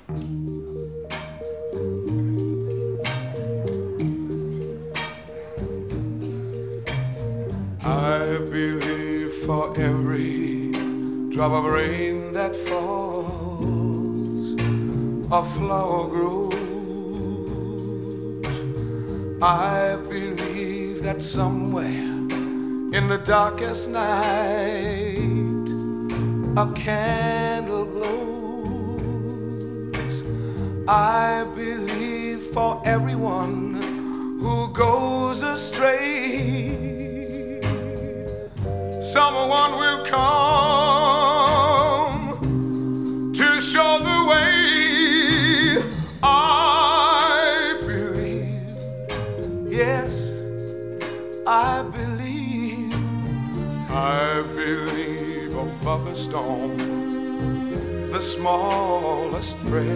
I believe for every drop of rain that falls, a flower grows. I believe that somewhere in the darkest night a candle glows. I believe for everyone who goes astray, someone will come to show the way. I believe, yes, I believe above the storm, the smallest breath